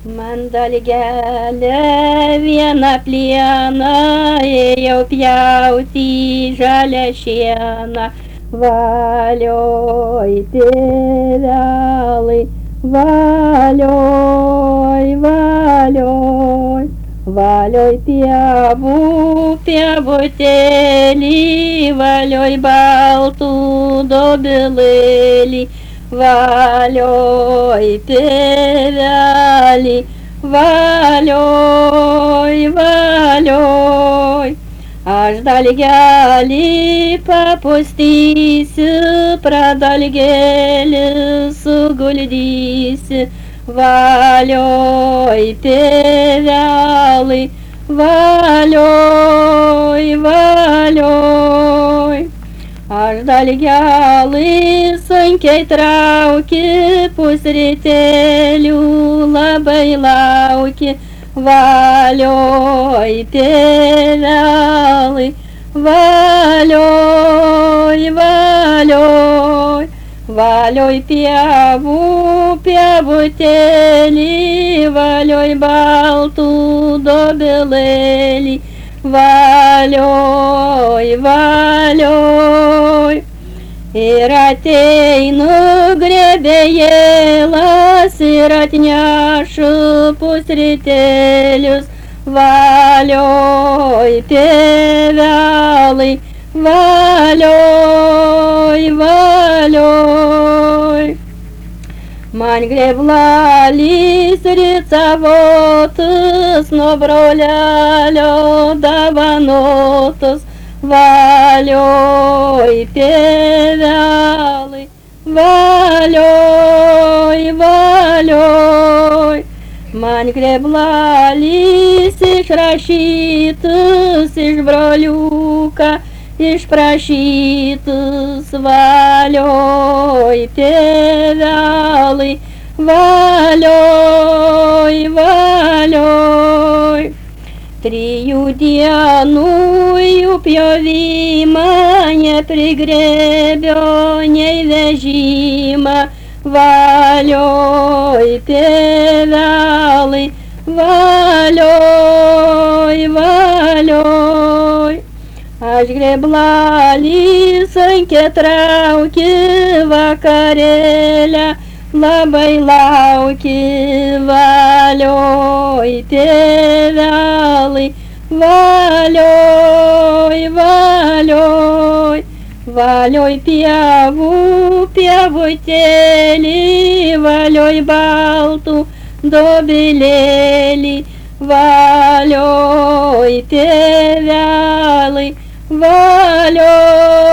Mandalgelė viena pliena, ėjau pjauti žalią šieną. Valioj, tėvelai, valioj, valioj, valioj pievų, pievutėlį, valioj baltų dobilėlį. Valioj, tėvelį, valioj, valioj. Aš dalgelį papustysiu, pradalgelį suguldysiu. Valioj, tėvelai, valioj, valioj. Aš dalgelį sunkiai trauki, pusrytėlių labai lauki. Valioj, tėvelai, valioj, valioj, valioj pievų, pievutėlį, valioj baltų dobilėlį. Valioj, valioj. Ir ateinu grebėjėlas ir atnešu pusrytėlius. Valioj, tėvelai, valioj, valioj. Man grėblalys ricavotas, nuo brolelio davanotas. Valioj, tėvelai, valioj, valioj. Man grėblalys išrašytas iš broliuką, išprašytas. Valioj, tėvelai, valioj, valioj. 3 dienų jų pjovimą neprigrebio nei vežimą. Valioj, tėvelai, valioj, valioj. Aš grėblalį sunkiai trauki, vakarėlę labai lauki. Valioj, tėvelai, valioj, valioj, valioj pievų, pievutėlį, valioj baltų dobilėlį. Valioj, tėvelai, valioj.